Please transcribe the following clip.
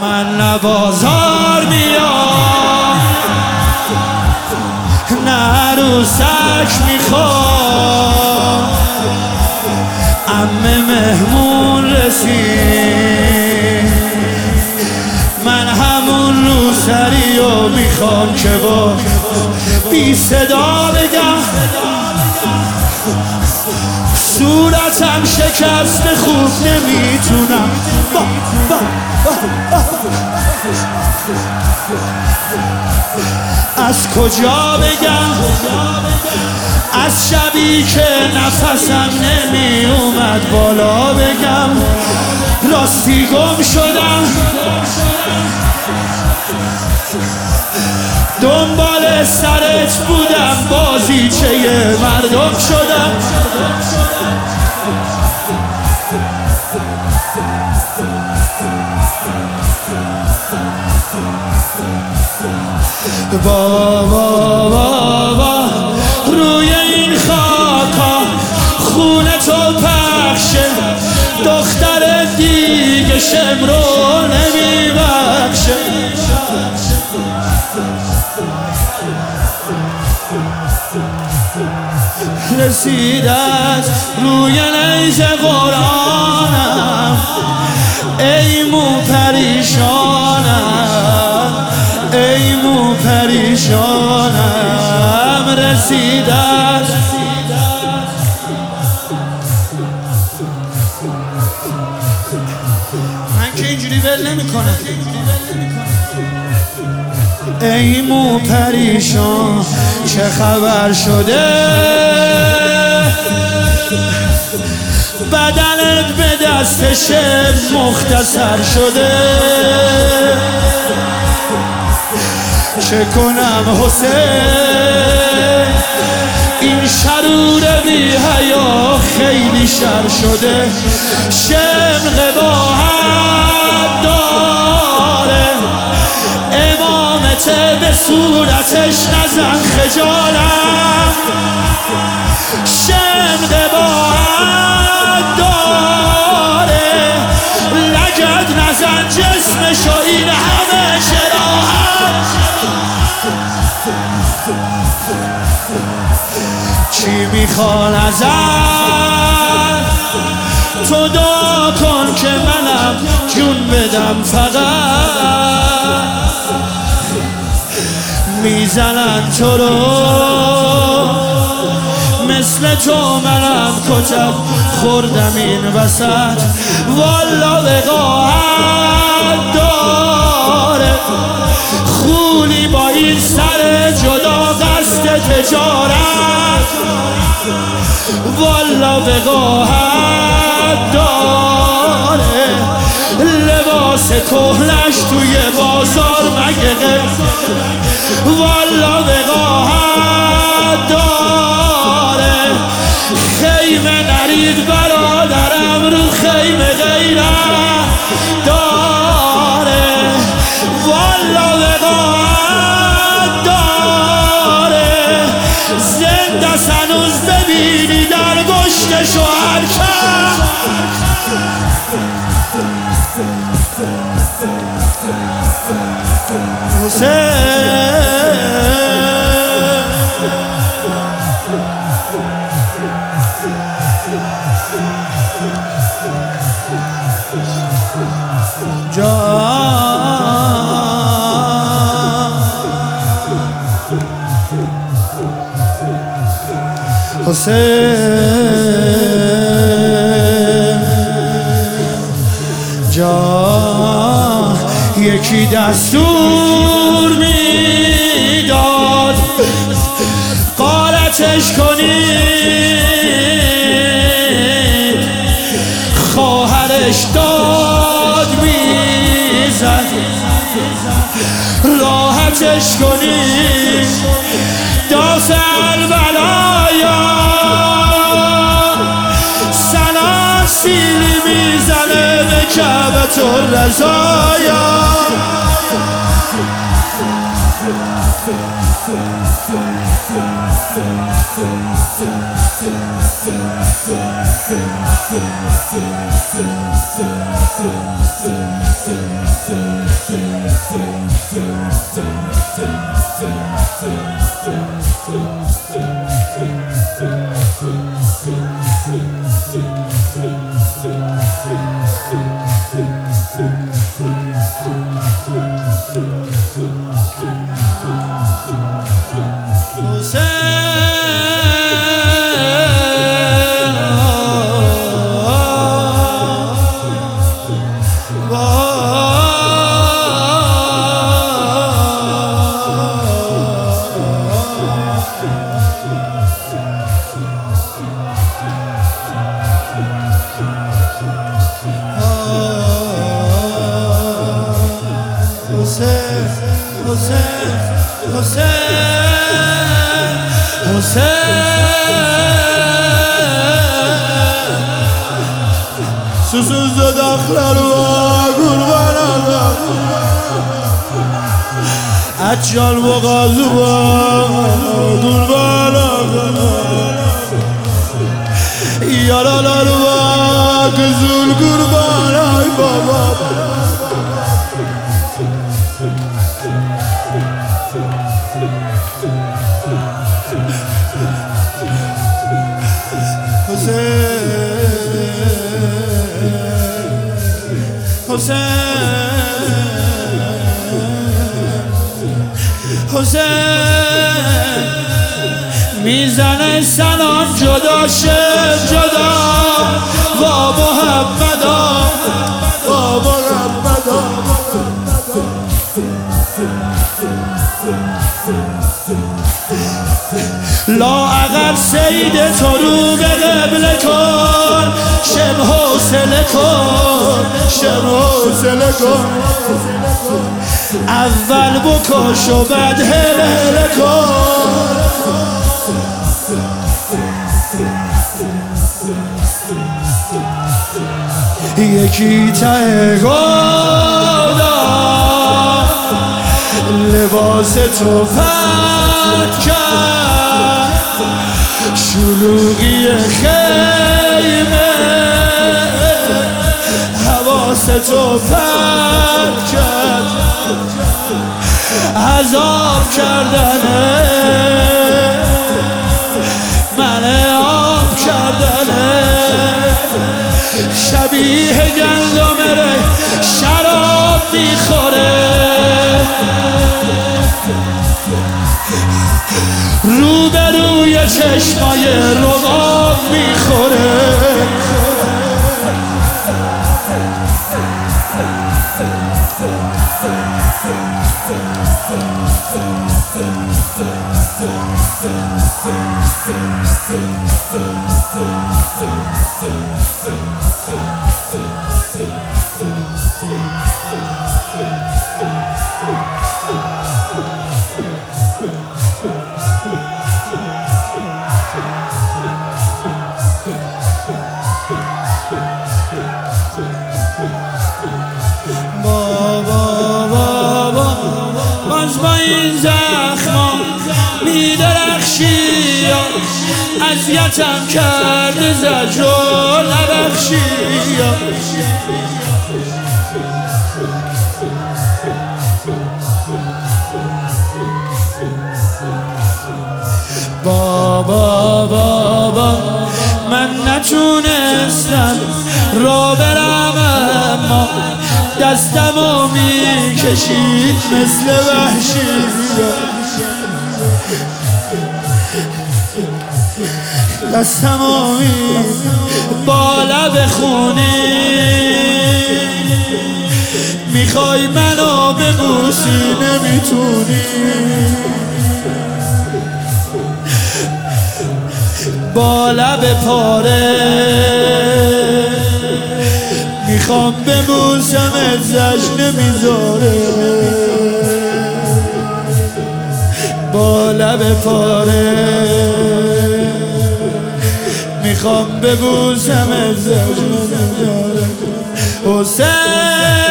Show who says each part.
Speaker 1: من نه بازار میام نه عروسک میخوام، عمه مهمون رسید، من همون روسری رو میخوام که با بی صدا بگم صورتم شکست خوب نمیتونم. از کجا بگم از شبی که نفسم نمی اومد بالا بگم راستی گم شدم، دنبال سرت بودم بازیچه مردم شدم. بابا بابا روی این خاکا خون تو پخشه، دختر دیگه شم رو نمیبخشه. رسیدت روی نیز قرآنم، ای مو پریشانم، ای مو پریشانم. رسیدت من که اینجوری ول نمی‌کنم. ای مو پریشان چه خبر شده، بدنت به دستش مختصر شده. چه کنم حسین این شرور بی حیا خیلی شر شده. شمق با حد داره، امامت به صورتش نزن خجالم. شمق با حد داره، لگد نزن جسمشو این همه جراحت. چی میخوان ازم تو دعا کن که منم جون بدم. فقط میزنن تو رو مثل تو منم کتب خوردم این وسط. والا وقاحت داره خولی با این سر جدا قصد تجارت. والا وقاحت داره لباس کهنش توی بازار مگه غیر. والا وقاحت داره خیمه نرید برادرم رو خیمه غیرت داره. والا وقاحت داره زنده هنوز ببینی در گشتشو حرکت. حسین جان یکی دستور میداد غارتش کنید، خواهرش داد میزد راحتش کنید. دافع البلایا سیلی میزنه به کعبة الرضایا. Susuz dudaklar kurban Allah Eccal bu gazı kurban Allah Yaralar var kızıl kurban ay baba حسین میزنه سلام جدا شد جدا با محمدا با محمدا لااقل سید تو رو به قبله کن شم حوصله کن شم حوصله کن اول بکش و بعد هله کن یکی ته گودا لباس تو پت کرد شلوغی خیمه حواس تو پت کرد عذاب کردنه من آب کردنه شبیه گندم شراب میخوره روبروی چشمای رباب میخوره باز با این زخما میدرخشی اذیتم کرده زجر و نبخشی بابا من نتونستم را برم اما دستمو میکشید مثل وحشی دستمو با لب خونی میخوای منو ببوسی نمیتونی با لب پاره میخوام ببوسم ازش نمیذاره با لب پاره میخوام ببوسم ازش نمیذاره حسین